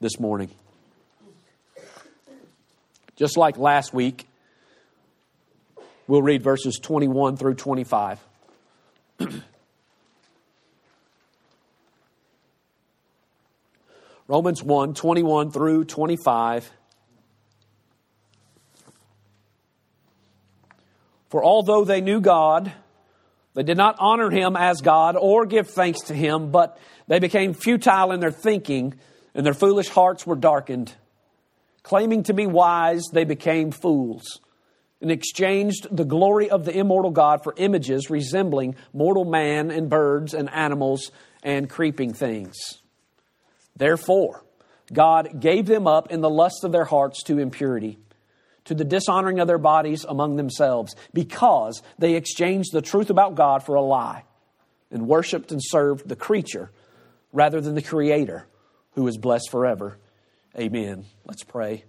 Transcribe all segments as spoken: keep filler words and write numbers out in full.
this morning. Just like last week, we'll read verses twenty-one through twenty-five. Romans one, twenty-one through twenty-five. For although they knew God, they did not honor Him as God or give thanks to Him, but they became futile in their thinking, and their foolish hearts were darkened. Claiming to be wise, they became fools, and exchanged the glory of the immortal God for images resembling mortal man and birds and animals and creeping things. Therefore, God gave them up in the lust of their hearts to impurity, to the dishonoring of their bodies among themselves, because they exchanged the truth about God for a lie, and worshipped and served the creature rather than the Creator, who is blessed forever. Amen. Let's pray.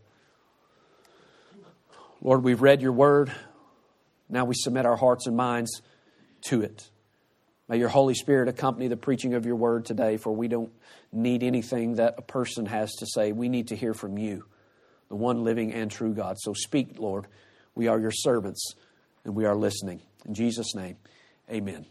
Lord, we've read your word. Now we submit our hearts and minds to it. May your Holy Spirit accompany the preaching of your word today, for we don't need anything that a person has to say. We need to hear from you, the one living and true God. So speak, Lord. We are your servants, and we are listening. In Jesus' name, amen.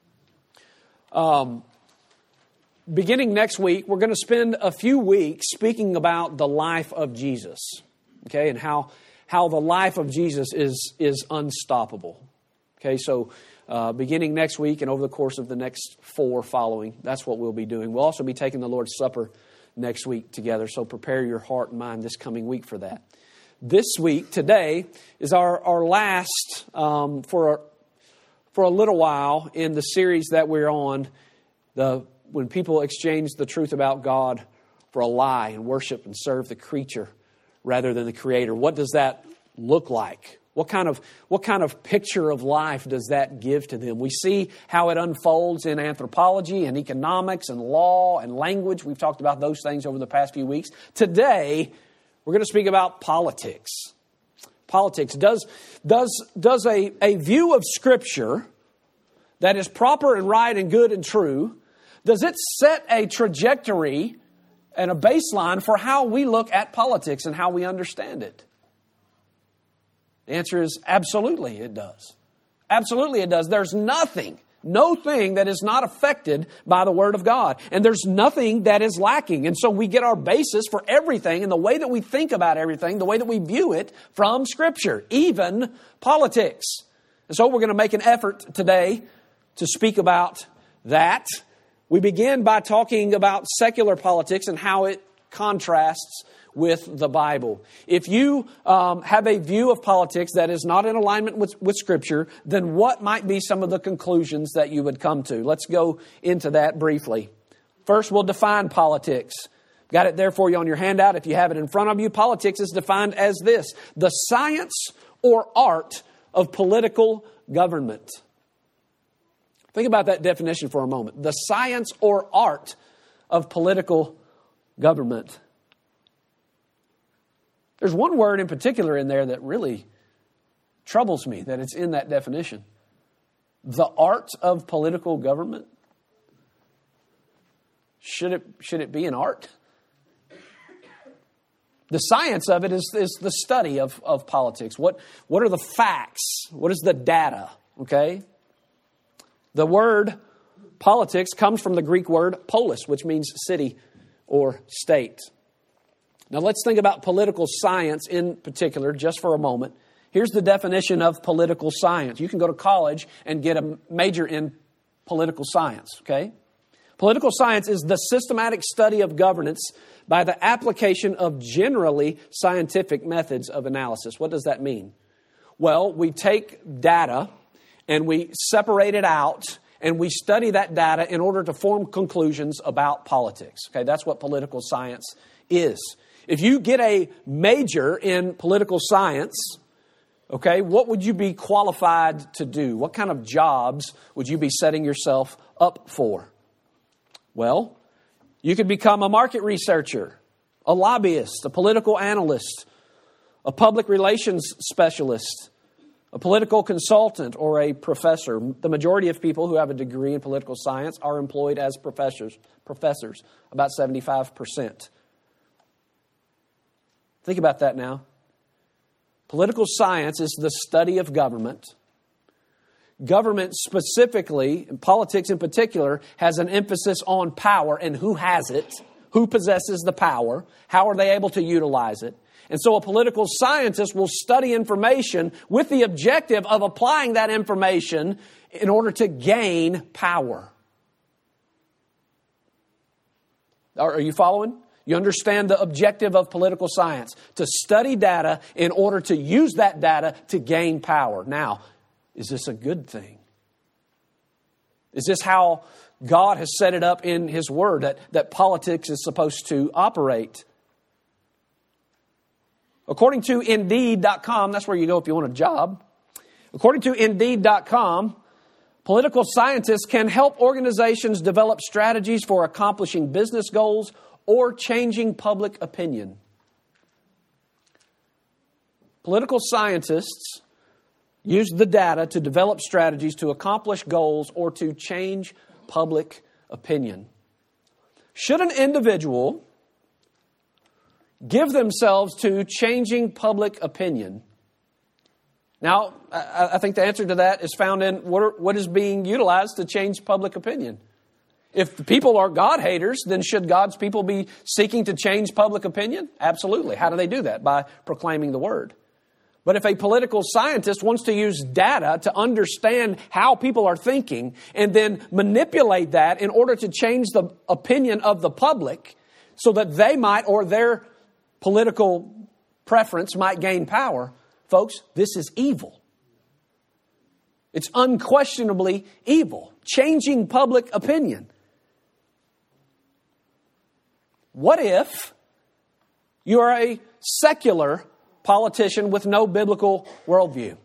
Um, beginning next week, we're going to spend a few weeks speaking about the life of Jesus, okay, and how how the life of Jesus is is unstoppable. Okay, so uh, beginning next week and over the course of the next four following, that's what we'll be doing. We'll also be taking the Lord's Supper next week together, so prepare your heart and mind this coming week for that. This week, today, is our, our last um, for, a, for a little while in the series that we're on, the when people exchange the truth about God for a lie and worship and serve the creature rather than the Creator. What does that look like? What kind of what kind of picture of life does that give to them? We see how it unfolds in anthropology and economics and law and language. We've talked about those things over the past few weeks. Today, we're going to speak about politics. Politics. Does, does, does a, a view of Scripture that is proper and right and good and true, does it set a trajectory and a baseline for how we look at politics and how we understand it? The answer is absolutely it does. Absolutely it does. There's nothing, no thing that is not affected by the Word of God. And there's nothing that is lacking. And so we get our basis for everything and the way that we think about everything, the way that we view it from Scripture, even politics. And so we're going to make an effort today to speak about that. We begin by talking about secular politics and how it contrasts with the Bible. If you um, have a view of politics that is not in alignment with, with Scripture, then what might be some of the conclusions that you would come to? Let's go into that briefly. First, we'll define politics. Got it there for you on your handout. If you have it in front of you, politics is defined as this: the science or art of political government. Think about that definition for a moment. The science or art of political government. There's one word in particular in there that really troubles me, that it's in that definition. The art of political government. Should it, should it be an art? The science of it is, is the study of, of politics. What, what are the facts? What is the data? Okay? The word politics comes from the Greek word polis, which means city or state. Now let's think about political science in particular just for a moment. Here's the definition of political science. You can go to college and get a major in political science, okay? Political science is the systematic study of governance by the application of generally scientific methods of analysis. What does that mean? Well, we take data and we separate it out and we study that data in order to form conclusions about politics. Okay, that's what political science is. If you get a major in political science, okay, what would you be qualified to do? What kind of jobs would you be setting yourself up for? Well, you could become a market researcher, a lobbyist, a political analyst, a public relations specialist, a political consultant, or a professor. The majority of people who have a degree in political science are employed as professors, professors, about seventy-five percent. Think about that now. Political science is the study of government. Government specifically, and politics in particular, has an emphasis on power and who has it, who possesses the power, how are they able to utilize it. And so a political scientist will study information with the objective of applying that information in order to gain power. Are you following? You understand the objective of political science, to study data in order to use that data to gain power. Now, is this a good thing? Is this how God has set it up in His Word, that, that politics is supposed to operate? According to Indeed dot com, that's where you go if you want a job. According to Indeed dot com, political scientists can help organizations develop strategies for accomplishing business goals or changing public opinion. Political scientists use the data to develop strategies to accomplish goals or to change public opinion. Should an individual give themselves to changing public opinion? Now, I think the answer to that is found in what is being utilized to change public opinion. If the people are God haters, then should God's people be seeking to change public opinion? Absolutely. How do they do that? By proclaiming the Word. But if a political scientist wants to use data to understand how people are thinking and then manipulate that in order to change the opinion of the public so that they might, or their political preference might gain power, folks, this is evil. It's unquestionably evil. Changing public opinion. What if you are a secular politician with no biblical worldview?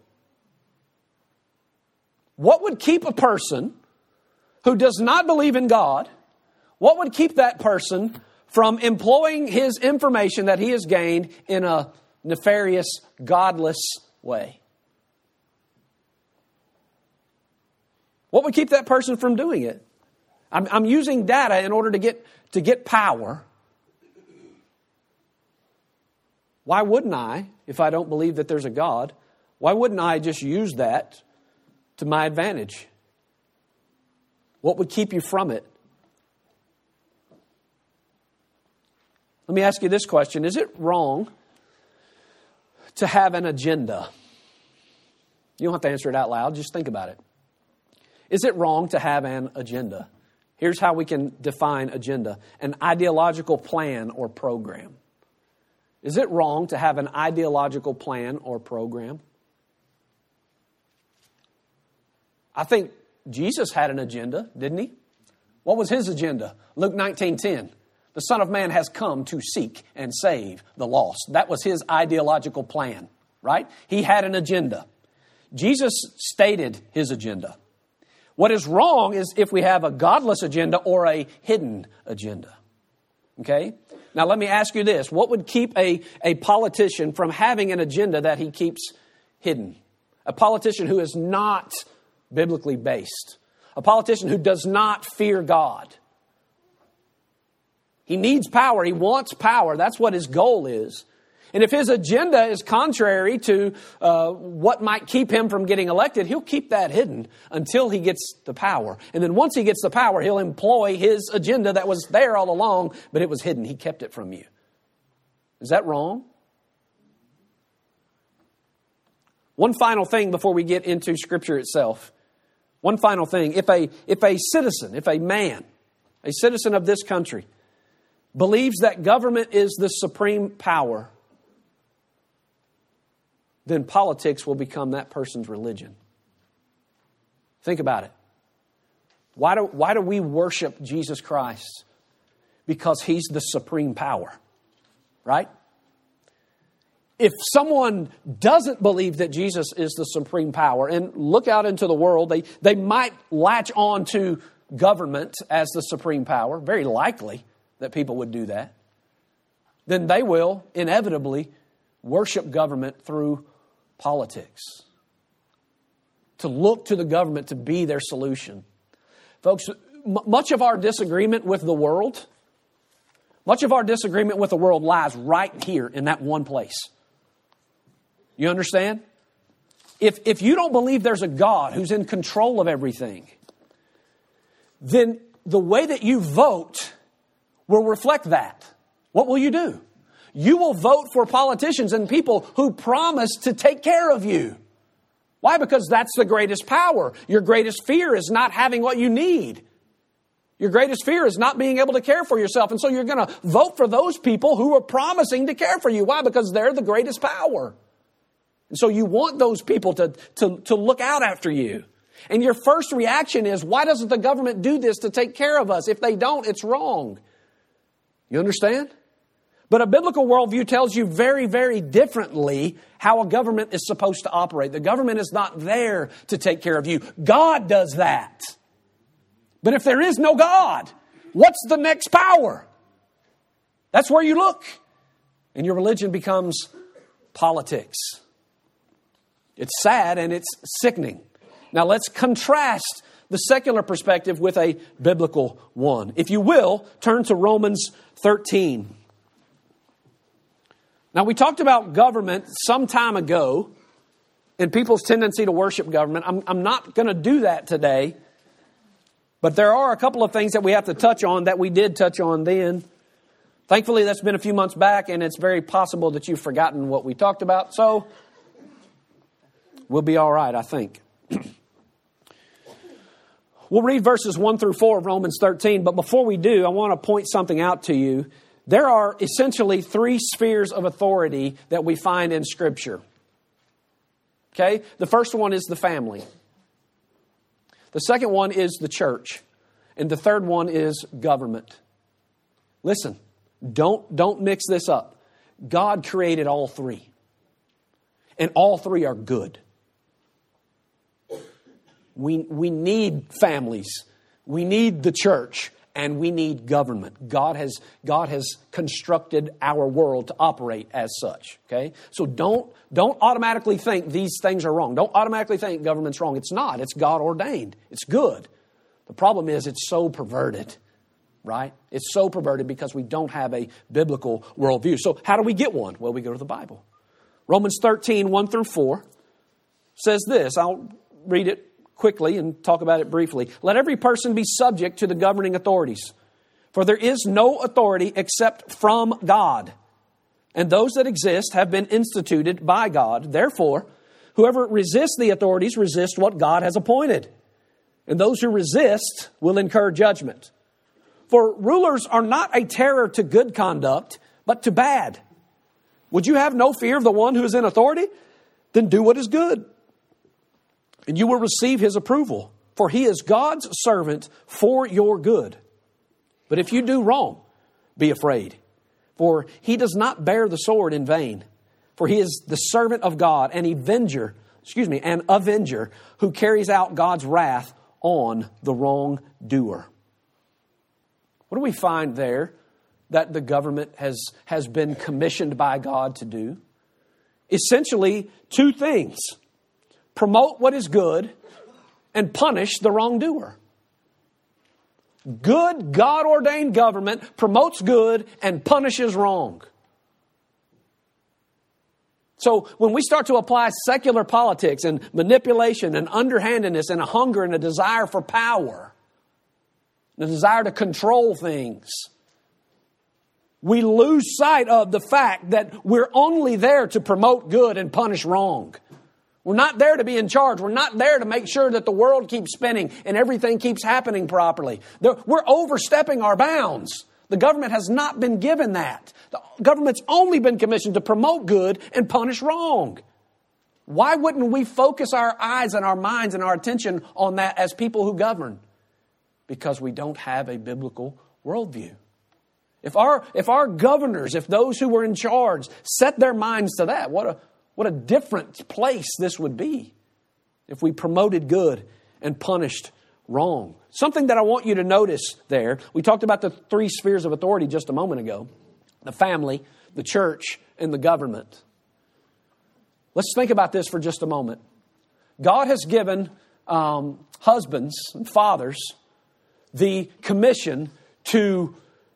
What would keep a person who does not believe in God, what would keep that person from employing his information that he has gained in a nefarious, godless way? What would keep that person from doing it? I'm, I'm using data in order to get to get power. Why wouldn't I, if I don't believe that there's a God, why wouldn't I just use that to my advantage? What would keep you from it? Let me ask you this question. Is it wrong to have an agenda? You don't have to answer it out loud. Just think about it. Is it wrong to have an agenda? Here's how we can define agenda. An ideological plan or program. Is it wrong to have an ideological plan or program? I think Jesus had an agenda, didn't He? What was His agenda? Luke nineteen ten. The Son of Man has come to seek and save the lost. That was His ideological plan, right? He had an agenda. Jesus stated His agenda. What is wrong is if we have a godless agenda or a hidden agenda. Okay? Now let me ask you this. What would keep a, a politician from having an agenda that he keeps hidden? A politician who is not biblically based. A politician who does not fear God. He needs power. He wants power. That's what his goal is. And if his agenda is contrary to uh, what might keep him from getting elected, he'll keep that hidden until he gets the power. And then once he gets the power, he'll employ his agenda that was there all along, but it was hidden. He kept it from you. Is that wrong? One final thing before we get into Scripture itself. One final thing. If a, if a citizen, if a man, a citizen of this country, believes that government is the supreme power, then politics will become that person's religion. Think about it. Why do, why do we worship Jesus Christ? Because He's the supreme power, right? If someone doesn't believe that Jesus is the supreme power and look out into the world, they, they might latch on to government as the supreme power. Very likely that people would do that. Then they will inevitably worship government through politics. To look to the government to be their solution. Folks, m- much of our disagreement with the world, Much of our disagreement with the world lies right here in that one place. You understand? If, if you don't believe there's a God who's in control of everything, then the way that you vote will reflect that. What will you do? You will vote for politicians and people who promise to take care of you. Why? Because that's the greatest power. Your greatest fear is not having what you need. Your greatest fear is not being able to care for yourself. And so you're going to vote for those people who are promising to care for you. Why? Because they're the greatest power. And so you want those people to, to, to look out after you. And your first reaction is, why doesn't the government do this to take care of us? If they don't, it's wrong. You understand? But a biblical worldview tells you very, very differently how a government is supposed to operate. The government is not there to take care of you. God does that. But if there is no God, what's the next power? That's where you look. And your religion becomes politics. It's sad and it's sickening. Now let's contrast the secular perspective with a biblical one. If you will, turn to Romans thirteen. Now we talked about government some time ago and people's tendency to worship government. I'm, I'm not going to do that today. But there are a couple of things that we have to touch on that we did touch on then. Thankfully, that's been a few months back, and it's very possible that you've forgotten what we talked about. So we'll be all right, I think. We'll read verses one through four of Romans thirteen. But before we do, I want to point something out to you. There are essentially three spheres of authority that we find in Scripture. Okay? The first one is the family. The second one is the church. And the third one is government. Listen, don't, don't mix this up. God created all three. And all three are good. We, we need families. We need the church. And we need government. God has, God has constructed our world to operate as such. Okay? So don't, don't automatically think these things are wrong. Don't automatically think government's wrong. It's not. It's God ordained. It's good. The problem is it's so perverted. Right? It's so perverted because we don't have a biblical worldview. So how do we get one? Well, we go to the Bible. Romans thirteen, one through four says this. I'll read it quickly and talk about it briefly. Let every person be subject to the governing authorities, for there is no authority except from God, and those that exist have been instituted by God. Therefore, whoever resists the authorities resists what God has appointed, and those who resist will incur judgment. For rulers are not a terror to good conduct, but to bad. Would you have no fear of the one who is in authority? Then do what is good, and you will receive his approval, for he is God's servant for your good. But if you do wrong, be afraid, for he does not bear the sword in vain. For he is the servant of God, an avenger, excuse me, an avenger who carries out God's wrath on the wrongdoer. What do we find there that the government has, has been commissioned by God to do? Essentially, two things. Promote what is good and punish the wrongdoer. Good, God-ordained government promotes good and punishes wrong. So when we start to apply secular politics and manipulation and underhandedness and a hunger and a desire for power, the desire to control things, we lose sight of the fact that we're only there to promote good and punish wrong. We're not there to be in charge. We're not there to make sure that the world keeps spinning and everything keeps happening properly. We're overstepping our bounds. The government has not been given that. The government's only been commissioned to promote good and punish wrong. Why wouldn't we focus our eyes and our minds and our attention on that as people who govern? Because we don't have a biblical worldview. If our, if our governors, if those who were in charge set their minds to that, what a What a different place this would be if we promoted good and punished wrong. Something that I want you to notice there, we talked about the three spheres of authority just a moment ago. The family, the church, and the government. Let's think about this for just a moment. God has given um, husbands and fathers the commission to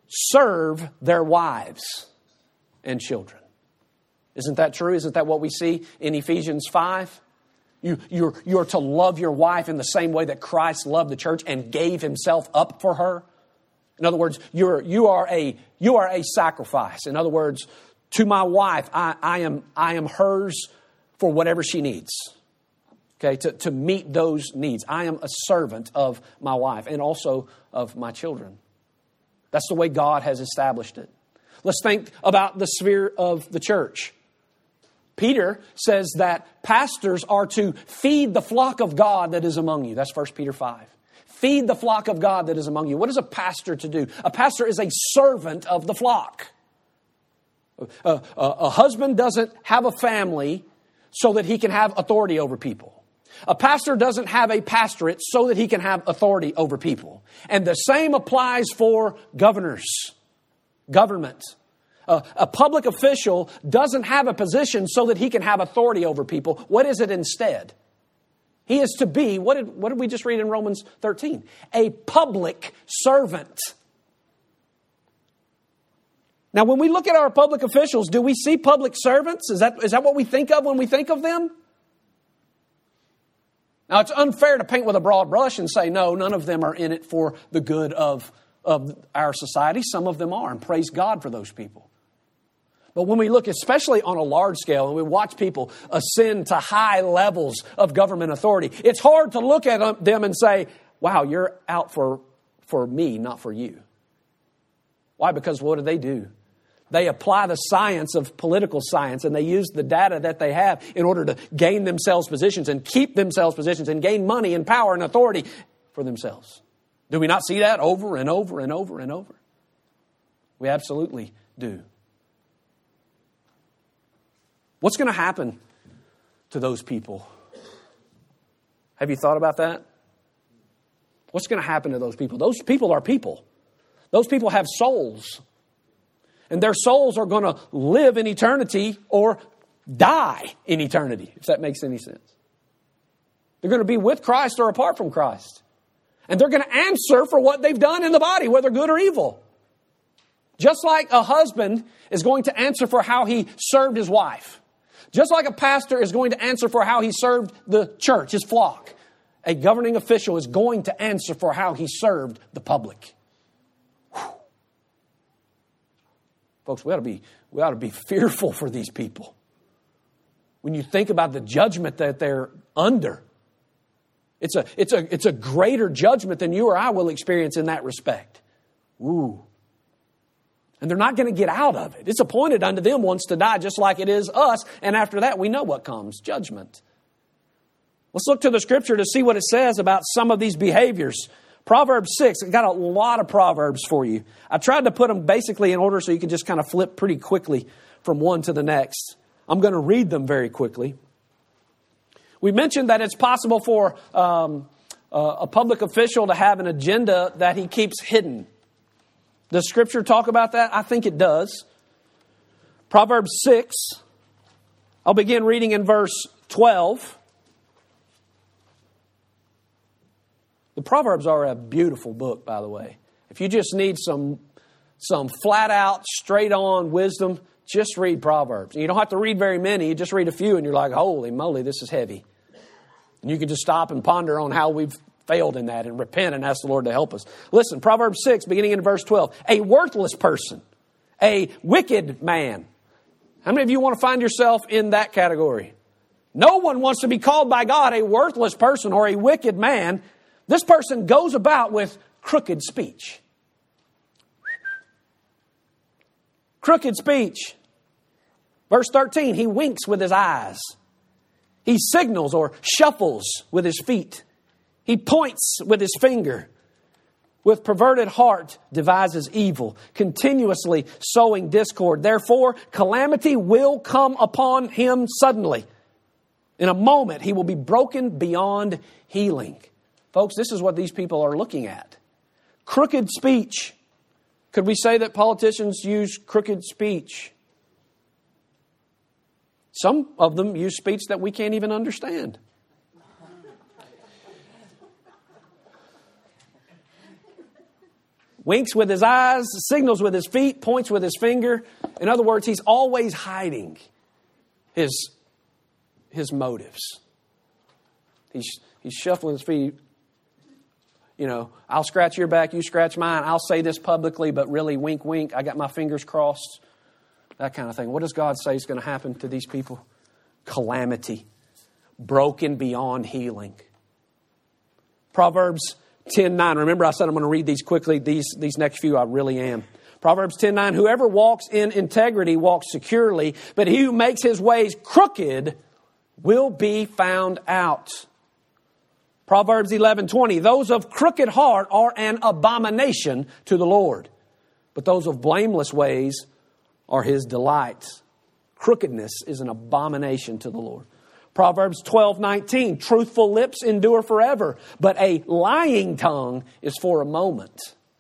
serve their wives and children. Isn't that true? Isn't that what we see in Ephesians five? You, you're, you're to love your wife in the same way that Christ loved the church and gave himself up for her. In other words, you're, you, are a, you are a sacrifice. In other words, to my wife, I, I, am, I am hers for whatever she needs. Okay, to, to meet those needs. I am a servant of my wife and also of my children. That's the way God has established it. Let's think about the sphere of the church. Peter says that pastors are to feed the flock of God that is among you. That's First Peter five. Feed the flock of God that is among you. What is a pastor to do? A pastor is a servant of the flock. A, a, a husband doesn't have a family so that he can have authority over people. A pastor doesn't have a pastorate so that he can have authority over people. And the same applies for governors, government. Uh, a public official doesn't have a position so that he can have authority over people. What is it instead? He is to be, what did, what did we just read in Romans thirteen? A public servant. Now, when we look at our public officials, do we see public servants? Is that, is that what we think of when we think of them? Now, it's unfair to paint with a broad brush and say, no, none of them are in it for the good of, of our society. Some of them are, and praise God for those people. But when we look, especially on a large scale, and we watch people ascend to high levels of government authority, it's hard to look at them and say, wow, you're out for, for me, not for you. Why? Because what do they do? They apply the science of political science, and they use the data that they have in order to gain themselves positions and keep themselves positions and gain money and power and authority for themselves. Do we not see that over and over and over and over? We absolutely do. What's going to happen to those people? Have you thought about that? What's going to happen to those people? Those people are people. Those people have souls. And their souls are going to live in eternity or die in eternity, if that makes any sense. They're going to be with Christ or apart from Christ. And they're going to answer for what they've done in the body, whether good or evil. Just like a husband is going to answer for how he served his wife. Just like a pastor is going to answer for how he served the church, his flock. A governing official is going to answer for how he served the public. Folks, we ought to be, we ought to be fearful for these people. When you think about the judgment that they're under, it's a, it's a, it's a greater judgment than you or I will experience in that respect. Ooh. And they're not going to get out of it. It's appointed unto them once to die, just like it is us. And after that, we know what comes, judgment. Let's look to the Scripture to see what it says about some of these behaviors. Proverbs six, I've got a lot of Proverbs for you. I tried to put them basically in order so you can just kind of flip pretty quickly from one to the next. I'm going to read them very quickly. We mentioned that it's possible for um, a public official to have an agenda that he keeps hidden. Does Scripture talk about that? I think it does. Proverbs six, I'll begin reading in verse twelve. The Proverbs are a beautiful book, by the way. If you just need some, some flat-out, straight-on wisdom, just read Proverbs. You don't have to read very many. You just read a few, and you're like, holy moly, this is heavy. And you can just stop and ponder on how we've failed in that and repent and ask the Lord to help us. Listen, Proverbs six, beginning in verse twelve. A worthless person, a wicked man. How many of you want to find yourself in that category? No one wants to be called by God a worthless person or a wicked man. This person goes about with crooked speech. Crooked speech. Verse thirteen, he winks with his eyes. He signals or shuffles with his feet. He points with his finger. With perverted heart devises evil, continuously sowing discord. Therefore, calamity will come upon him suddenly. In a moment, he will be broken beyond healing. Folks, this is what these people are looking at. Crooked speech. Could we say that politicians use crooked speech? Some of them use speech that we can't even understand. winks with his eyes, signals with his feet, points with his finger. In other words, he's always hiding his, his motives. He's, he's shuffling his feet. You know, I'll scratch your back, you scratch mine. I'll say this publicly, but really wink, wink. I got my fingers crossed. That kind of thing. What does God say is going to happen to these people? Calamity. Broken beyond healing. Proverbs ten nine. Remember I said I'm going to read these quickly. These, these next few I really am. Proverbs ten nine. Whoever walks in integrity walks securely, but he who makes his ways crooked will be found out. Proverbs eleven twenty. Those of crooked heart are an abomination to the Lord, but those of blameless ways are His delight. Crookedness is an abomination to the Lord. Proverbs twelve nineteen. Truthful lips endure forever, but a lying tongue is for a moment.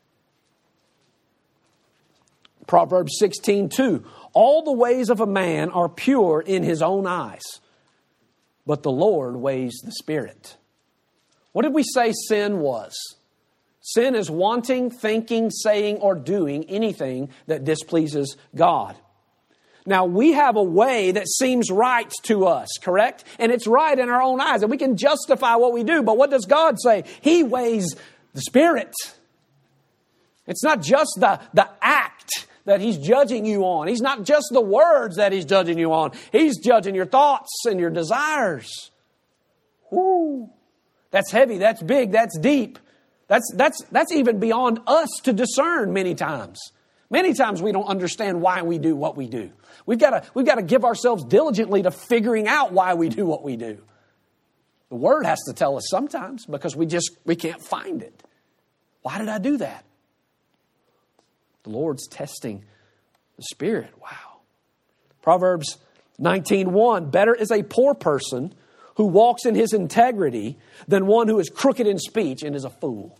Proverbs sixteen two. All the ways of a man are pure in his own eyes, but the Lord weighs the spirit. What did we say sin was? Sin is wanting, thinking, saying, or doing anything that displeases God. Now, we have a way that seems right to us, correct? And it's right in our own eyes, and we can justify what we do. But what does God say? He weighs the spirit. It's not just the, the act that He's judging you on. He's not just the words that He's judging you on. He's judging your thoughts and your desires. Woo. That's heavy, that's big, that's deep. That's, that's, that's even beyond us to discern many times. Many times we don't understand why we do what we do. We've got to, we've got to give ourselves diligently to figuring out why we do what we do. The Word has to tell us sometimes because we just, we can't find it. Why did I do that? The Lord's testing the Spirit. Wow. Proverbs nineteen one. Better is a poor person who walks in his integrity than one who is crooked in speech and is a fool.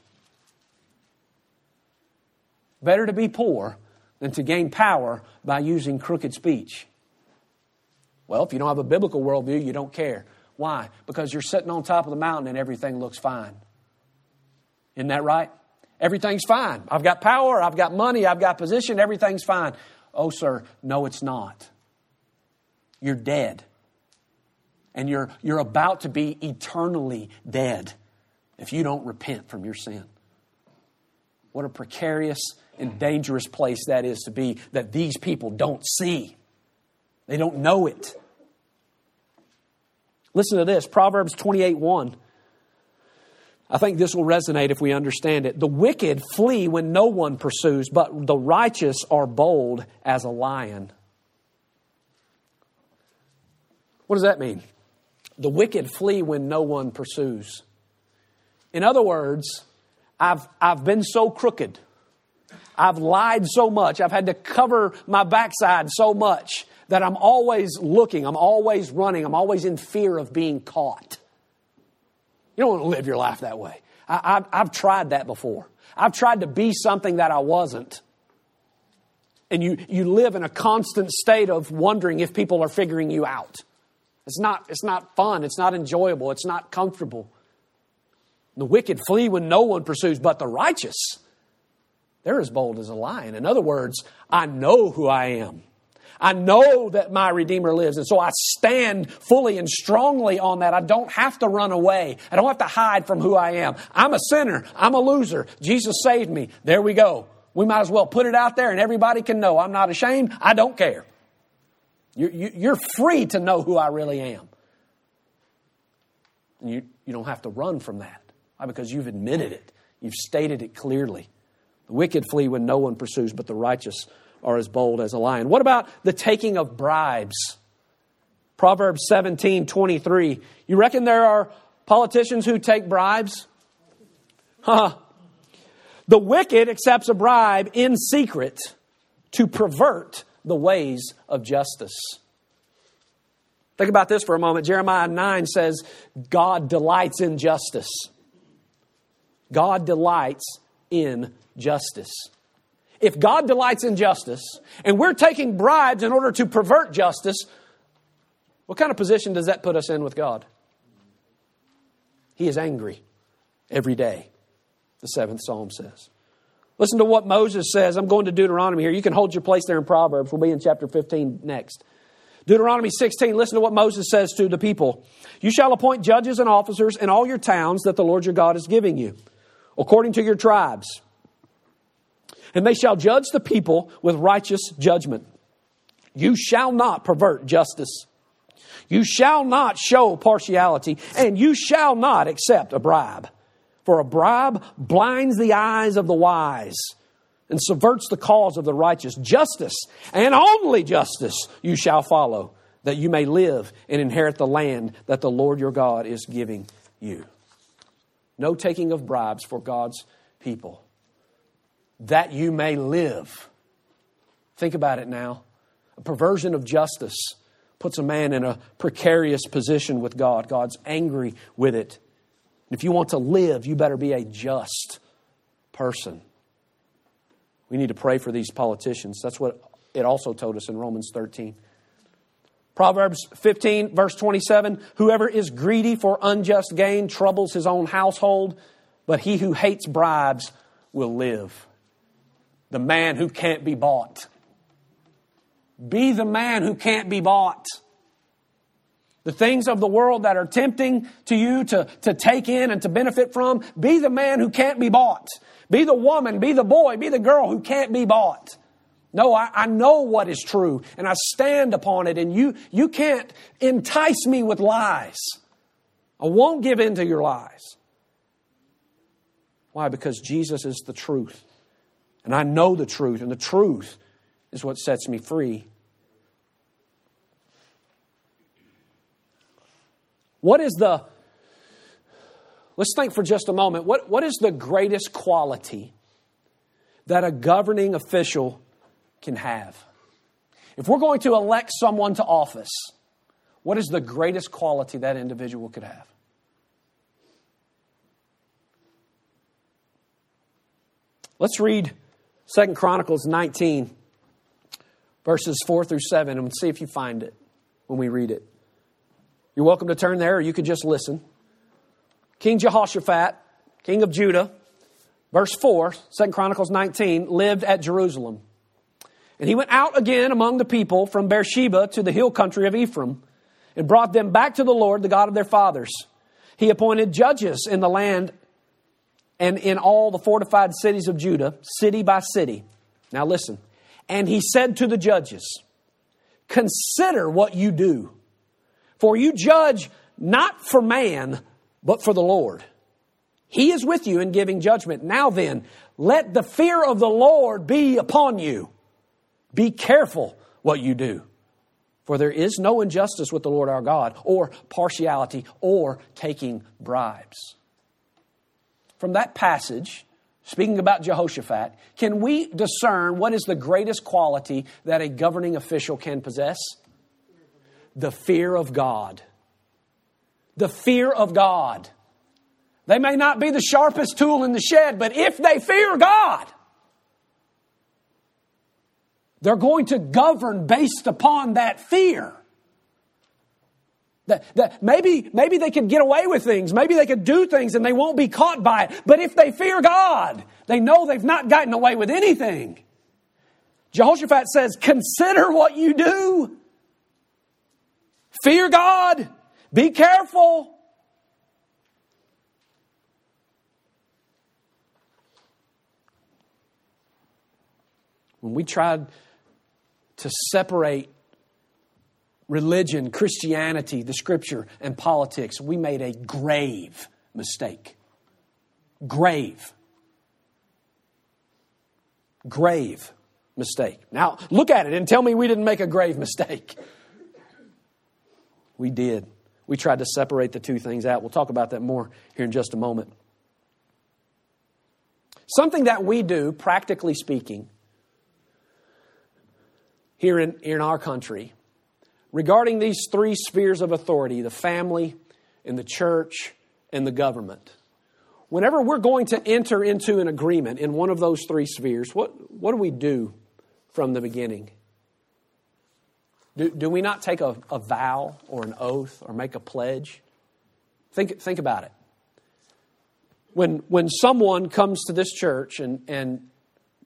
Better to be poor than to gain power by using crooked speech. Well, if you don't have a biblical worldview, you don't care. Why? Because you're sitting on top of the mountain and everything looks fine. Isn't that right? Everything's fine. I've got power, I've got money, I've got position, everything's fine. Oh, sir, no, it's not. You're dead. And you're, you're about to be eternally dead if you don't repent from your sin. What a precarious and dangerous place that is to be that these people don't see. They don't know it. Listen to this, Proverbs twenty-eight one. I think this will resonate if we understand it. The wicked flee when no one pursues, but the righteous are bold as a lion. What does that mean? The wicked flee when no one pursues. In other words, I've, I've been so crooked. I've lied so much. I've had to cover my backside so much that I'm always looking. I'm always running. I'm always in fear of being caught. You don't want to live your life that way. I, I've, I've tried that before. I've tried to be something that I wasn't. And you, you live in a constant state of wondering if people are figuring you out. It's not, it's not fun. It's not enjoyable. It's not comfortable. The wicked flee when no one pursues, but the righteous, they're as bold as a lion. In other words, I know who I am. I know that my Redeemer lives. And so I stand fully and strongly on that. I don't have to run away. I don't have to hide from who I am. I'm a sinner. I'm a loser. Jesus saved me. There we go. We might as well put it out there and everybody can know I'm not ashamed. I don't care. You're free to know who I really am. You, you don't have to run from that. Why? Because you've admitted it. You've stated it clearly. The wicked flee when no one pursues, but the righteous are as bold as a lion. What about the taking of bribes? Proverbs seventeen twenty-three. You reckon there are politicians who take bribes? Huh. The wicked accepts a bribe in secret to pervert the ways of justice. Think about this for a moment. Jeremiah nine says, God delights in justice. God delights in justice. If God delights in justice, and we're taking bribes in order to pervert justice, what kind of position does that put us in with God? He is angry every day, the seventh Psalm says. Listen to what Moses says. I'm going to Deuteronomy here. You can hold your place there in Proverbs. We'll be in chapter fifteen next. Deuteronomy sixteen, listen to what Moses says to the people. You shall appoint judges and officers in all your towns that the Lord your God is giving you, according to your tribes. And they shall judge the people with righteous judgment. You shall not pervert justice. You shall not show partiality, and you shall not accept a bribe. For a bribe blinds the eyes of the wise and subverts the cause of the righteous. Justice, and only justice, you shall follow, that you may live and inherit the land that the Lord your God is giving you. No taking of bribes for God's people, that you may live. Think about it now. A perversion of justice puts a man in a precarious position with God. God's angry with it. If you want to live, you better be a just person. We need to pray for these politicians. That's what it also told us in Romans thirteen. Proverbs fifteen, verse twenty-seven, whoever is greedy for unjust gain troubles his own household, but he who hates bribes will live. The man who can't be bought. Be the man who can't be bought. The things of the world that are tempting to you to, to take in and to benefit from, be the man who can't be bought. Be the woman, be the boy, be the girl who can't be bought. No, I, I know what is true, and I stand upon it, and you, you can't entice me with lies. I won't give in to your lies. Why? Because Jesus is the truth. And I know the truth, and the truth is what sets me free. What is the, let's think for just a moment, what, what is the greatest quality that a governing official can have? If we're going to elect someone to office, what is the greatest quality that individual could have? Let's read Second Chronicles nineteen, verses four through seven, and see if you find it when we read it. You're welcome to turn there, or you could just listen. King Jehoshaphat, king of Judah, verse four, Second Chronicles nineteen, lived at Jerusalem. And he went out again among the people from Beersheba to the hill country of Ephraim, and brought them back to the Lord, the God of their fathers. He appointed judges in the land and in all the fortified cities of Judah, city by city. Now listen. And he said to the judges, consider what you do. For you judge not for man, but for the Lord. He is with you in giving judgment. Now then, let the fear of the Lord be upon you. Be careful what you do. For there is no injustice with the Lord our God, or partiality, or taking bribes. From that passage, speaking about Jehoshaphat, can we discern what is the greatest quality that a governing official can possess? The fear of God. The fear of God. They may not be the sharpest tool in the shed, but if they fear God, they're going to govern based upon that fear. That, that maybe, maybe they could get away with things. Maybe they could do things and they won't be caught by it. But if they fear God, they know they've not gotten away with anything. Jehoshaphat says, consider what you do. Fear God. Be careful. When we tried to separate religion, Christianity, the Scripture, and politics, we made a grave mistake. Grave. Grave mistake. Now, look at it and tell me we didn't make a grave mistake. We did. We tried to separate the two things out. We'll talk about that more here in just a moment. Something that we do, practically speaking, here in, in our country, regarding these three spheres of authority, the family and the church and the government. Whenever we're going to enter into an agreement in one of those three spheres, what, what do we do from the beginning? Do, do we not take a, a vow or an oath or make a pledge? Think, think about it. When, when someone comes to this church and, and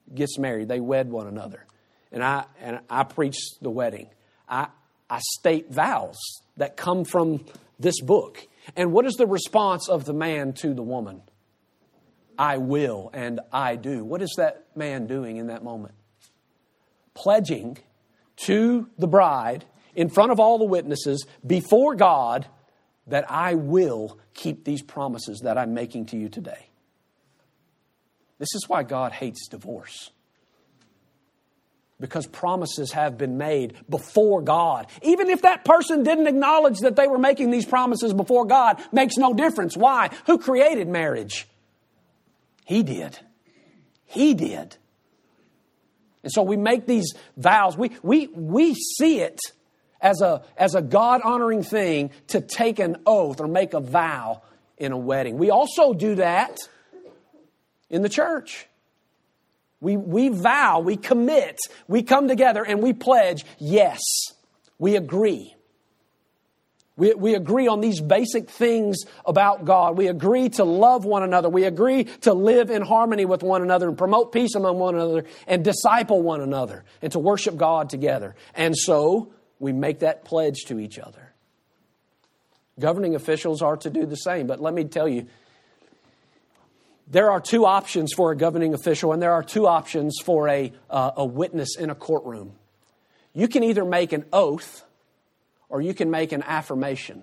gets married. They wed one another. And I and I preach the wedding. I, I state vows that come from this book. And what is the response of the man to the woman? I will and I do. What is that man doing in that moment? Pledging to the bride in front of all the witnesses before God that I will keep these promises that I'm making to you today. This is why God hates divorce. Because promises have been made before God. Even if that person didn't acknowledge that they were making these promises before God, makes no difference. Why? Who created marriage? He did. He did. And so we make these vows. We, we, we see it as a, as a God-honoring thing to take an oath or make a vow in a wedding. We also do that in the church. We, we vow, we commit, we come together and we pledge, yes, we agree. We, we agree on these basic things about God. We agree to love one another. We agree to live in harmony with one another and promote peace among one another and disciple one another and to worship God together. And so we make that pledge to each other. Governing officials are to do the same. But let me tell you, there are two options for a governing official, and there are two options for a, uh, a witness in a courtroom. You can either make an oath or you can make an affirmation.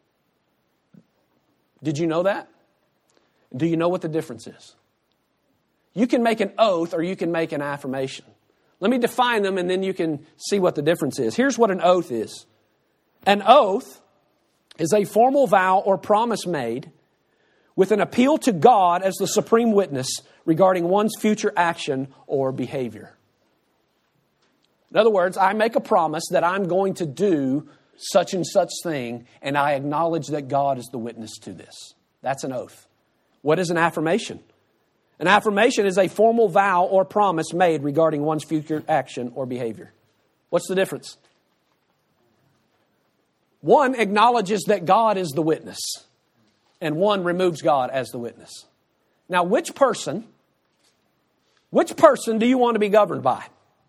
Did you know that? Do you know what the difference is? You can make an oath or you can make an affirmation. Let me define them and then you can see what the difference is. Here's what an oath is. An oath is a formal vow or promise made with an appeal to God as the supreme witness regarding one's future action or behavior. In other words, I make a promise that I'm going to do such and such thing, and I acknowledge that God is the witness to this. That's an oath. What is an affirmation? An affirmation is a formal vow or promise made regarding one's future action or behavior. What's the difference? One acknowledges that God is the witness, and one removes God as the witness. Now, which person, which person do you want to be governed by?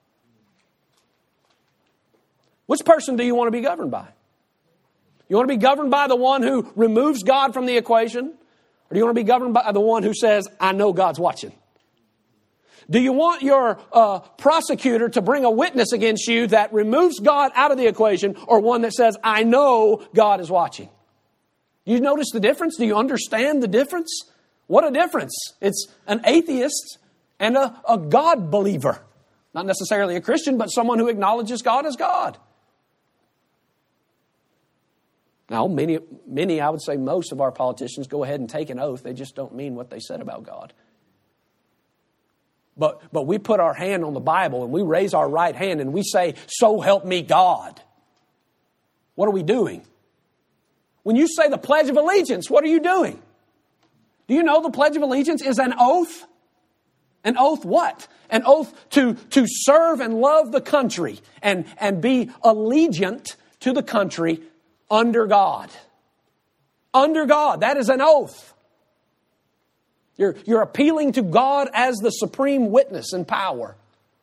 Which person do you want to be governed by? You want to be governed by the one who removes God from the equation? Or do you want to be governed by the one who says, I know God's watching? Do you want your uh, prosecutor to bring a witness against you that removes God out of the equation, or one that says, I know God is watching? You notice the difference? Do you understand the difference? What a difference. It's an atheist and a, a God believer. Not necessarily a Christian, but someone who acknowledges God as God. Now, many, many, I would say most of our politicians go ahead and take an oath. They just don't mean what they said about God. But, but we put our hand on the Bible and we raise our right hand and we say, so help me God. What are we doing? When you say the Pledge of Allegiance, what are you doing? Do you know the Pledge of Allegiance is an oath? An oath what? An oath to, to serve and love the country and, and be allegiant to the country under God. Under God. That is an oath. You're, you're appealing to God as the supreme witness and power.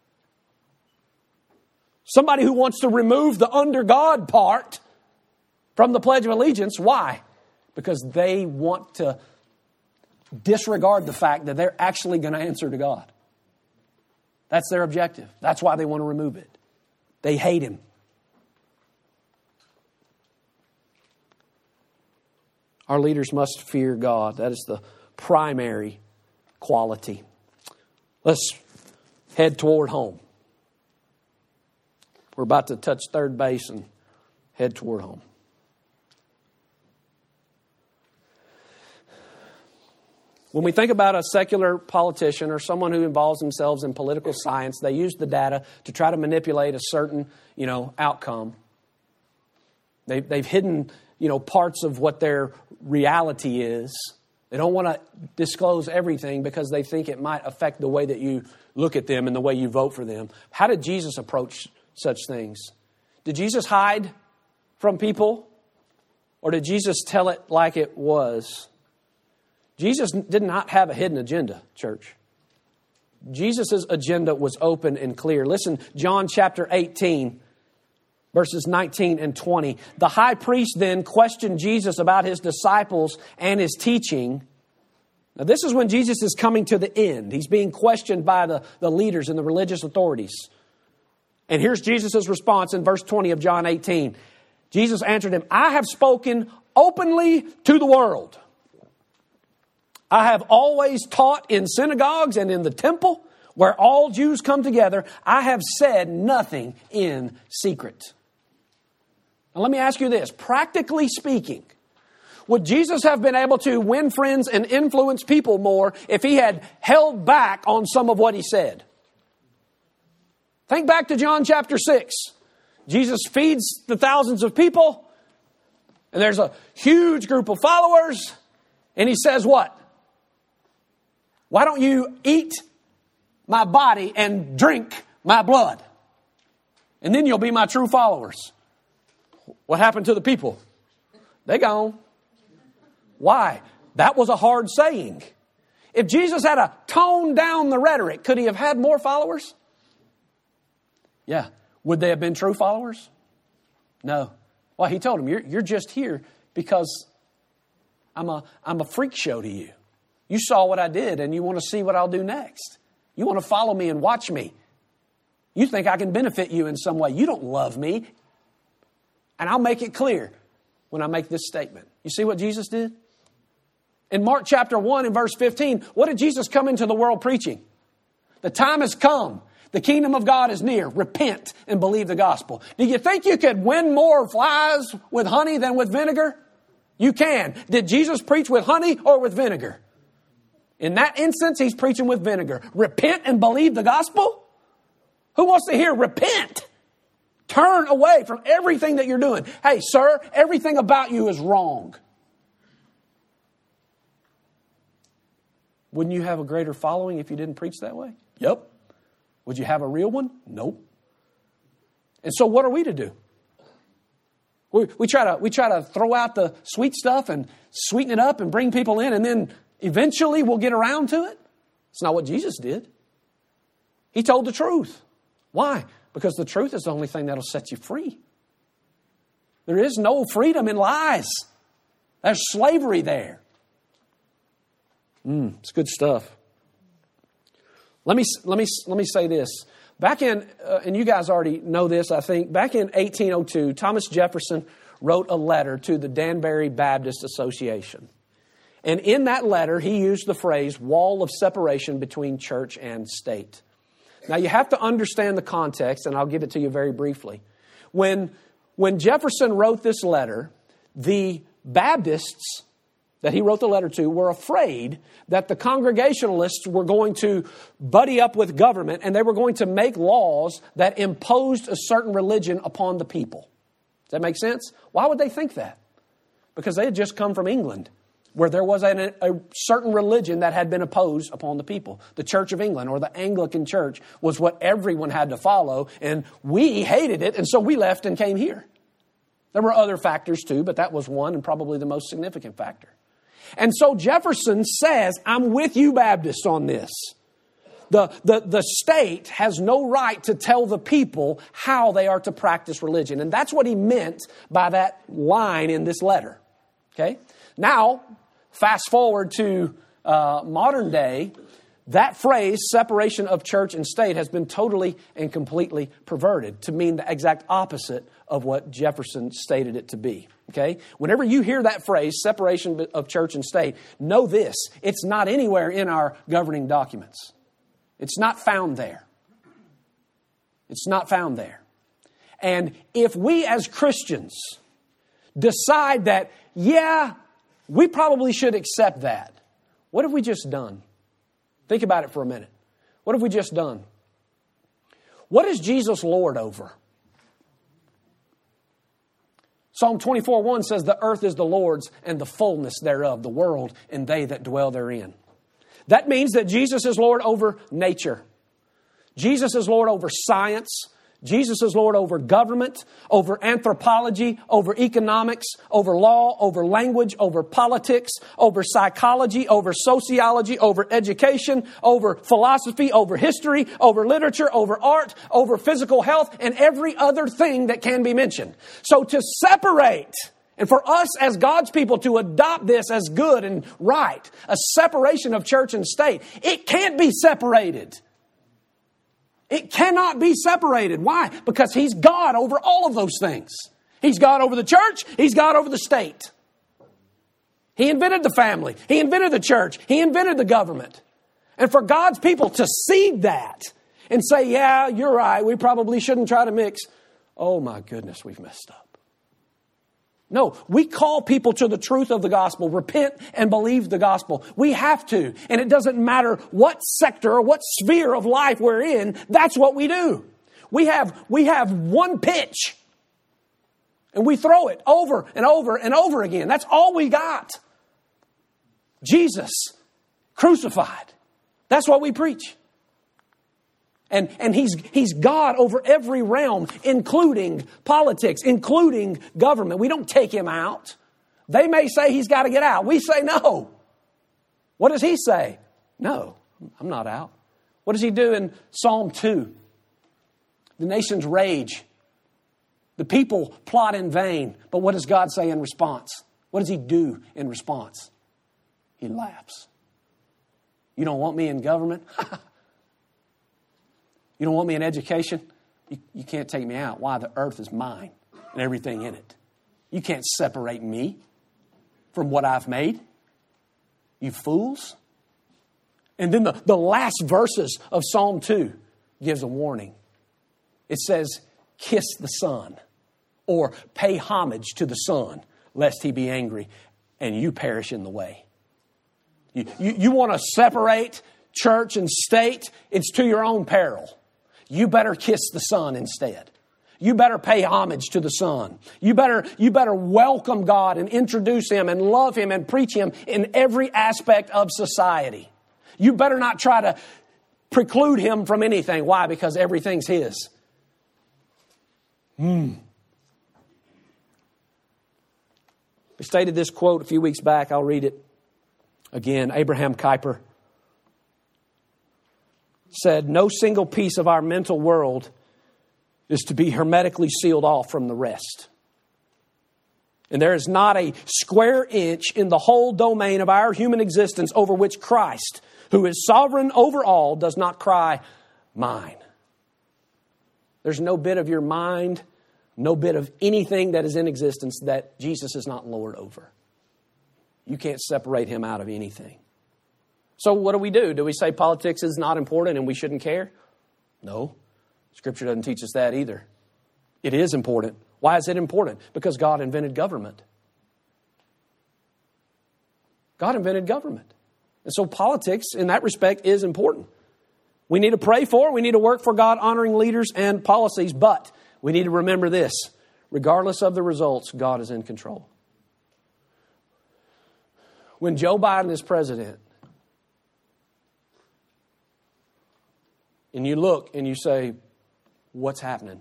Somebody who wants to remove the under God part from the Pledge of Allegiance. Why? Because they want to disregard the fact that they're actually going to answer to God. That's their objective. That's why they want to remove it. They hate Him. Our leaders must fear God. That is the primary quality. Let's head toward home. We're about to touch third base and head toward home. When we think about a secular politician or someone who involves themselves in political science, they use the data to try to manipulate a certain, you know, outcome. They, they've hidden, you know, parts of what their reality is. They don't want to disclose everything because they think it might affect the way that you look at them and the way you vote for them. How did Jesus approach such things? Did Jesus hide from people? Or did Jesus tell it like it was? Jesus did not have a hidden agenda, church. Jesus' agenda was open and clear. Listen, John chapter eighteen, verses nineteen and twenty. The high priest then questioned Jesus about his disciples and his teaching. Now, this is when Jesus is coming to the end. He's being questioned by the, the leaders and the religious authorities. And here's Jesus' response in verse twenty of John eighteen. Jesus answered him, I have spoken openly to the world. I have always taught in synagogues and in the temple where all Jews come together. I have said nothing in secret. Now let me ask you this. Practically speaking, would Jesus have been able to win friends and influence people more if he had held back on some of what he said? Think back to John chapter six. Jesus feeds the thousands of people, and there's a huge group of followers, and he says what? Why don't you eat my body and drink my blood? And then you'll be my true followers. What happened to the people? They gone. Why? That was a hard saying. If Jesus had a toned down the rhetoric, could he have had more followers? Yeah. Would they have been true followers? No. Well, he told them, you're, you're just here because I'm a, I'm a freak show to you. You saw what I did and you want to see what I'll do next. You want to follow me and watch me. You think I can benefit you in some way. You don't love me. And I'll make it clear when I make this statement. You see what Jesus did? In Mark chapter one and verse fifteen, what did Jesus come into the world preaching? The time has come. The kingdom of God is near. Repent and believe the gospel. Do you think you could win more flies with honey than with vinegar? You can. Did Jesus preach with honey or with vinegar? In that instance, he's preaching with vinegar. Repent and believe the gospel? Who wants to hear repent? Turn away from everything that you're doing. Hey, sir, everything about you is wrong. Wouldn't you have a greater following if you didn't preach that way? Yep. Would you have a real one? Nope. And so what are we to do? We, we try to we try to throw out the sweet stuff and sweeten it up and bring people in, and then eventually we'll get around to it. It's not what Jesus did. He told the truth. Why? Because the truth is the only thing that'll set you free. There is no freedom in lies. There's slavery there. Mm, it's good stuff. Let me let me let me say this. Back in, uh, and you guys already know this, I think. Back in eighteen oh two, Thomas Jefferson wrote a letter to the Danbury Baptist Association. And in that letter, he used the phrase, wall of separation between church and state. Now, you have to understand the context, and I'll give it to you very briefly. When, when Jefferson wrote this letter, the Baptists that he wrote the letter to were afraid that the Congregationalists were going to buddy up with government, and they were going to make laws that imposed a certain religion upon the people. Does that make sense? Why would they think that? Because they had just come from England, where there was a, a certain religion that had been imposed upon the people. The Church of England, or the Anglican Church, was what everyone had to follow, and we hated it, and so we left and came here. There were other factors too, but that was one and probably the most significant factor. And so Jefferson says, I'm with you Baptists on this. The, the, the state has no right to tell the people how they are to practice religion. And that's what he meant by that line in this letter. Okay? Now, fast forward to uh, modern day, that phrase, separation of church and state, has been totally and completely perverted to mean the exact opposite of what Jefferson stated it to be. Okay? Whenever you hear that phrase, separation of church and state, know this, it's not anywhere in our governing documents. It's not found there. It's not found there. And if we as Christians decide that, yeah, we probably should accept that, what have we just done? Think about it for a minute. What have we just done? What is Jesus Lord over? Psalm twenty-four one says, the earth is the Lord's and the fullness thereof, the world and they that dwell therein. That means that Jesus is Lord over nature. Jesus is Lord over science. Jesus is Lord over government, over anthropology, over economics, over law, over language, over politics, over psychology, over sociology, over education, over philosophy, over history, over literature, over art, over physical health, and every other thing that can be mentioned. So to separate, and for us as God's people to adopt this as good and right, a separation of church and state, it can't be separated. It cannot be separated. Why? Because He's God over all of those things. He's God over the church. He's God over the state. He invented the family. He invented the church. He invented the government. And for God's people to see that and say, yeah, you're right, we probably shouldn't try to mix. Oh my goodness, we've messed up. No, we call people to the truth of the gospel. Repent and believe the gospel. We have to. And it doesn't matter what sector or what sphere of life we're in. That's what we do. We have, we have one pitch. And we throw it over and over and over again. That's all we got. Jesus crucified. That's what we preach. And, and he's, he's God over every realm, including politics, including government. We don't take Him out. They may say He's got to get out. We say no. What does He say? No, I'm not out. What does He do in Psalm two? The nations rage. The people plot in vain. But what does God say in response? What does He do in response? He laughs. You don't want me in government? You don't want me in education? You, you can't take me out. Why? The earth is mine and everything in it. You can't separate me from what I've made. You fools. And then the, the last verses of Psalm two gives a warning. It says, kiss the Son, or pay homage to the Son, lest He be angry and you perish in the way. You, you, you want to separate church and state? It's to your own peril. You better kiss the Son instead. You better pay homage to the Son. You better, you better welcome God and introduce Him and love Him and preach Him in every aspect of society. You better not try to preclude Him from anything. Why? Because everything's His. Hmm. We stated this quote a few weeks back. I'll read it again. Abraham Kuyper said, no single piece of our mental world is to be hermetically sealed off from the rest. And there is not a square inch in the whole domain of our human existence over which Christ, who is sovereign over all, does not cry, mine. There's no bit of your mind, no bit of anything that is in existence that Jesus is not Lord over. You can't separate Him out of anything. So what do we do? Do we say politics is not important and we shouldn't care? No. Scripture doesn't teach us that either. It is important. Why is it important? Because God invented government. God invented government. And so politics, in that respect, is important. We need to pray for, we need to work for God-honoring leaders and policies, but we need to remember this. Regardless of the results, God is in control. When Joe Biden is president, and you look and you say, what's happening?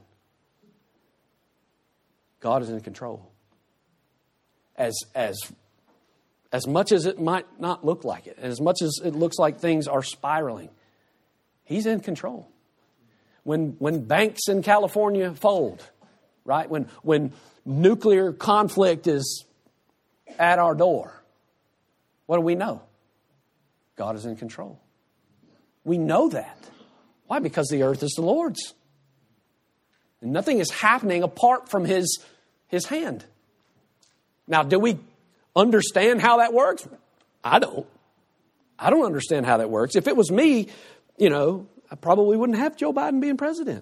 God is in control. As, as, as much as it might not look like it, and as much as it looks like things are spiraling, He's in control. When, when banks in California fold, right? When, when nuclear conflict is at our door, what do we know? God is in control. We know that. Why? Because the earth is the Lord's. And nothing is happening apart from His, His hand. Now, do we understand how that works? I don't. I don't understand how that works. If it was me, you know, I probably wouldn't have Joe Biden being president.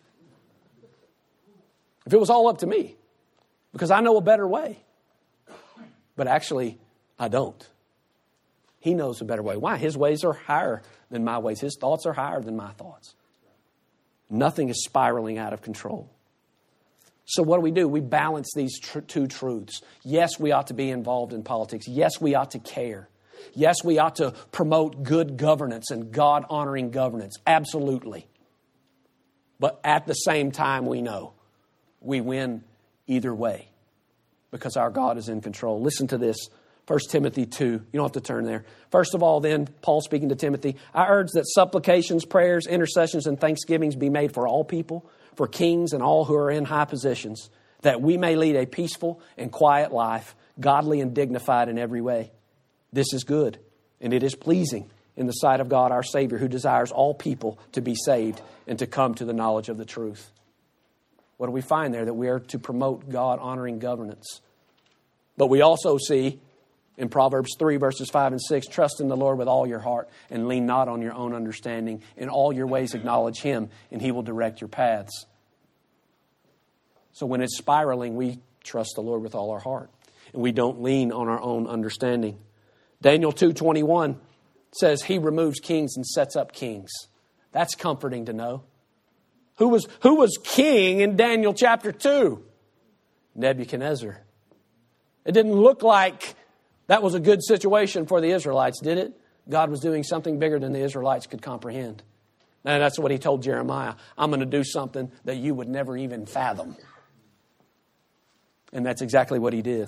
If it was all up to me. Because I know a better way. But actually, I don't. He knows a better way. Why? His ways are higher than my ways. His thoughts are higher than my thoughts. Nothing is spiraling out of control. So what do we do? We balance these tr- two truths. Yes, we ought to be involved in politics. Yes, we ought to care. Yes, we ought to promote good governance and God-honoring governance. Absolutely. But at the same time, we know we win either way because our God is in control. Listen to this. First Timothy two. You don't have to turn there. First of all, then, Paul speaking to Timothy, I urge that supplications, prayers, intercessions, and thanksgivings be made for all people, for kings and all who are in high positions, that we may lead a peaceful and quiet life, godly and dignified in every way. This is good, and it is pleasing in the sight of God our Savior, who desires all people to be saved and to come to the knowledge of the truth. What do we find there? That we are to promote God-honoring governance. But we also see in Proverbs three, verses five and six, trust in the Lord with all your heart and lean not on your own understanding. In all your ways acknowledge Him, and He will direct your paths. So when it's spiraling, we trust the Lord with all our heart, and we don't lean on our own understanding. Daniel two twenty-one says He removes kings and sets up kings. That's comforting to know. Who was, who was king in Daniel chapter two? Nebuchadnezzar. It didn't look like that was a good situation for the Israelites, did it? God was doing something bigger than the Israelites could comprehend. And that's what He told Jeremiah. I'm going to do something that you would never even fathom. And that's exactly what He did.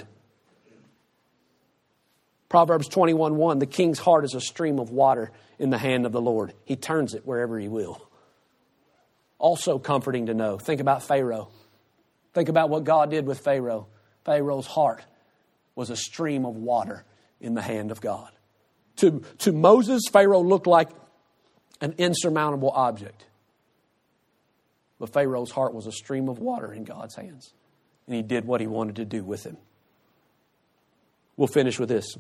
Proverbs twenty-one one, the king's heart is a stream of water in the hand of the Lord. He turns it wherever He will. Also comforting to know. Think about Pharaoh. Think about what God did with Pharaoh. Pharaoh's heart was a stream of water in the hand of God. To, to Moses, Pharaoh looked like an insurmountable object. But Pharaoh's heart was a stream of water in God's hands. And he did what He wanted to do with him. We'll finish with this.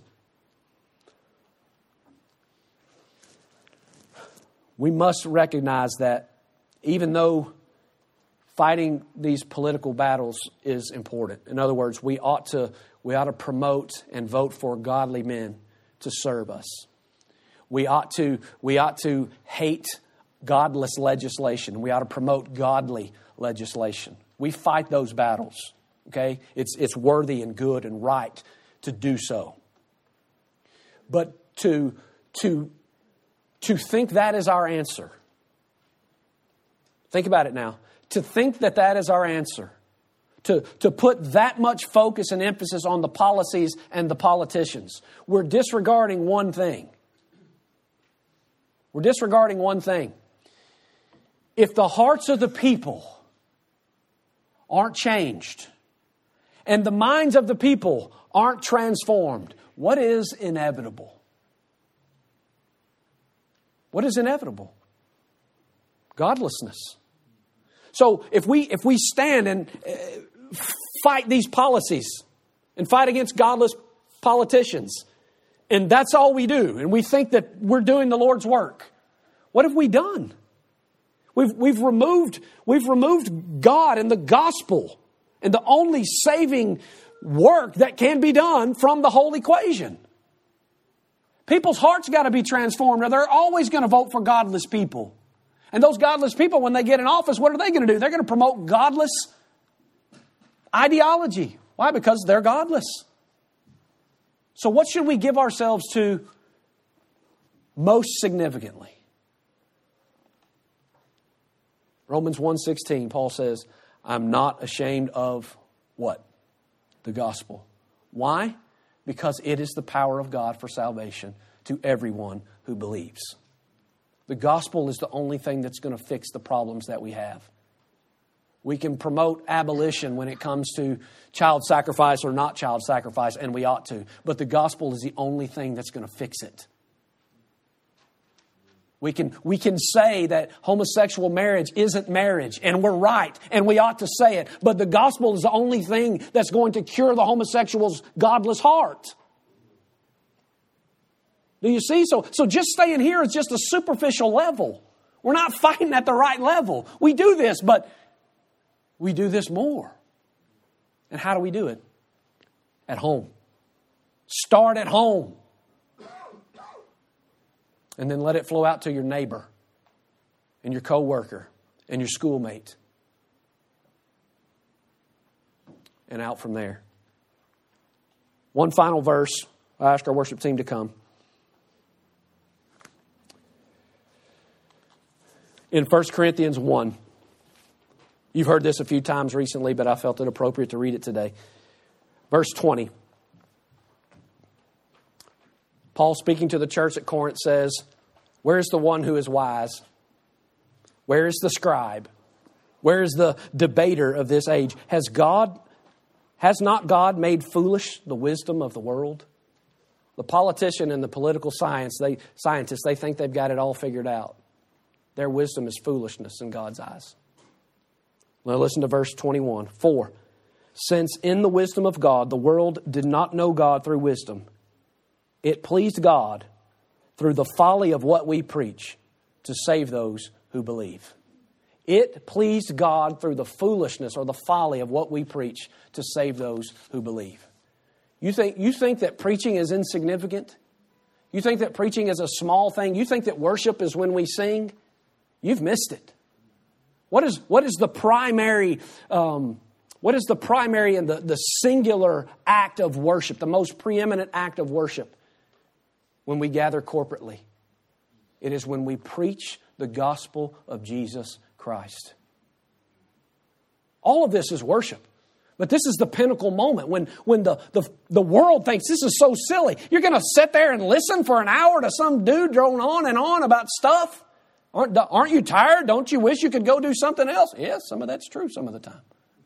We must recognize that even though fighting these political battles is important, in other words, we ought to we ought to promote and vote for godly men to serve us. We ought to we ought to hate godless legislation. We ought to promote godly legislation. We fight those battles. Okay, it's it's worthy and good and right to do so. But to to to think that is our answer. Think about it now. To think that that is our answer. To, to put that much focus and emphasis on the policies and the politicians. We're disregarding one thing. We're disregarding one thing. If the hearts of the people aren't changed and the minds of the people aren't transformed, what is inevitable? What is inevitable? Godlessness. So if we if we stand and uh, fight these policies and fight against godless politicians, and that's all we do, and we think that we're doing the Lord's work, what have we done? We've we've removed we've removed God and the gospel and the only saving work that can be done from the whole equation. People's hearts got to be transformed, or they're always going to vote for godless people. And those godless people, when they get in office, what are they going to do? They're going to promote godless ideology. Why? Because they're godless. So what should we give ourselves to most significantly? Romans one sixteen, Paul says, I'm not ashamed of what? The gospel. Why? Because it is the power of God for salvation to everyone who believes. The gospel is the only thing that's going to fix the problems that we have. We can promote abolition when it comes to child sacrifice or not child sacrifice, and we ought to. But the gospel is the only thing that's going to fix it. We can, we can say that homosexual marriage isn't marriage, and we're right, and we ought to say it. But the gospel is the only thing that's going to cure the homosexual's godless heart. Do you see? So, so just staying here is just a superficial level. We're not fighting at the right level. We do this, but we do this more. And how do we do it? At home. Start at home. And then let it flow out to your neighbor and your coworker and your schoolmate. And out from there. One final verse. I ask our worship team to come. In First Corinthians one, You've heard this a few times recently, but I felt it appropriate to read it today. Verse twenty. Paul, speaking to the church at Corinth, says, where is the one who is wise? Where is the scribe? Where is the debater of this age? Has God, has not God made foolish the wisdom of the world? The politician and the political science, they, scientists, they think they've got it all figured out. Their wisdom is foolishness in God's eyes. Now listen to verse twenty-one. For, since in the wisdom of God, the world did not know God through wisdom, it pleased God through the folly of what we preach to save those who believe. It pleased God through the foolishness or the folly of what we preach to save those who believe. You think, you think that preaching is insignificant? You think that preaching is a small thing? You think that worship is when we sing? You've missed it. What is, what is the primary, um, what is the primary and the, the singular act of worship, the most preeminent act of worship when we gather corporately? It is when we preach the gospel of Jesus Christ. All of this is worship. But this is the pinnacle moment when, when the, the, the world thinks this is so silly. You're going to sit there and listen for an hour to some dude drone on and on about stuff? Aren't, aren't you tired? Don't you wish you could go do something else? Yes, some of that's true some of the time.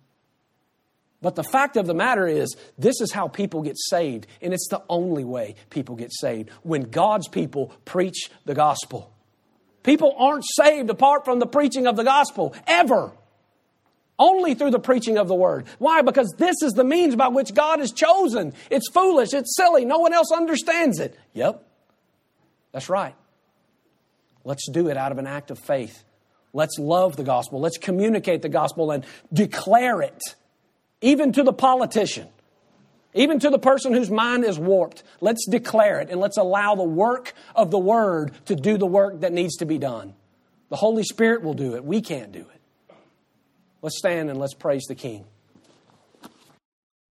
But the fact of the matter is, this is how people get saved. And it's the only way people get saved. When God's people preach the gospel. People aren't saved apart from the preaching of the gospel, ever. Only through the preaching of the word. Why? Because this is the means by which God has chosen. It's foolish. It's silly. No one else understands it. Yep. That's right. Let's do it out of an act of faith. Let's love the gospel. Let's communicate the gospel and declare it. Even to the politician. Even to the person whose mind is warped. Let's declare it and let's allow the work of the word to do the work that needs to be done. The Holy Spirit will do it. We can't do it. Let's stand and let's praise the King.